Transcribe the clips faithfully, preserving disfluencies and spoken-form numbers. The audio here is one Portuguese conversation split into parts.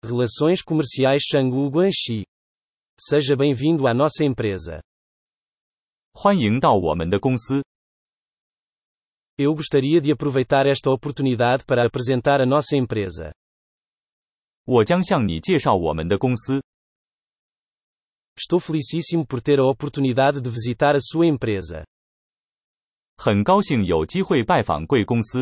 Relações Comerciais Shanghu Guanxi. Seja bem-vindo à nossa empresa. 欢迎到我们的公司。 Eu gostaria de aproveitar esta oportunidade para apresentar a nossa empresa. 我将向你介绍我们的公司。 Estou felicíssimo por ter a oportunidade de visitar a sua empresa. 很高兴有机会拜访贵公司。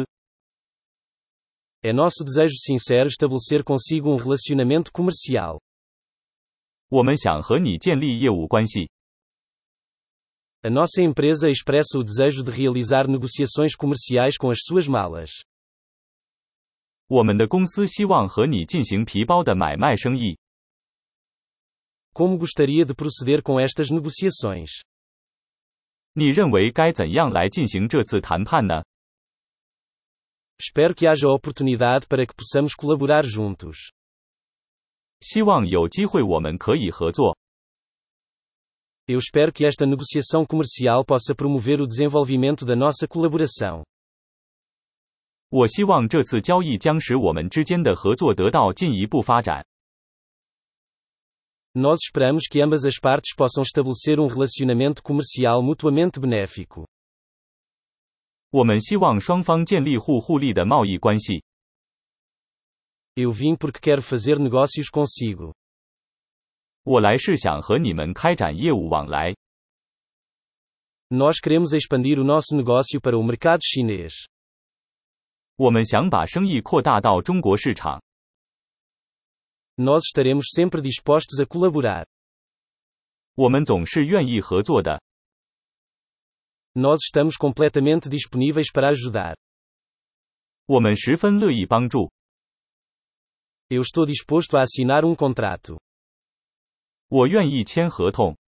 É nosso desejo sincero estabelecer consigo um relacionamento comercial. 我们想和你建立业务关系。 A nossa empresa expressa o desejo de realizar negociações comerciais com as suas malas. 我们的公司希望和你进行皮包的买卖生意。 Como gostaria de proceder com estas negociações? 你认为该怎样来进行这次谈判呢？ Espero que haja oportunidade para que possamos colaborar juntos. 希望有机会我们可以合作。 Eu espero que esta negociação comercial possa promover o desenvolvimento da nossa colaboração. 我希望这次交易将使我们之间的合作得到进一步发展。 Nós esperamos que ambas as partes possam estabelecer um relacionamento comercial mutuamente benéfico. 我们希望双方建立互互利的贸易关系。 Eu vim porque quero fazer negócios consigo. 我来是想和你们开展业务往来。 Nós queremos expandir o nosso negócio para o mercado chinês. 我们想把生意扩大到中国市场。 Nós estaremos sempre dispostos a colaborar. 我们总是愿意合作的。 Nós estamos completamente disponíveis para ajudar. 我们十分乐意帮助。 Eu estou disposto a assinar um contrato. 我愿意签合同。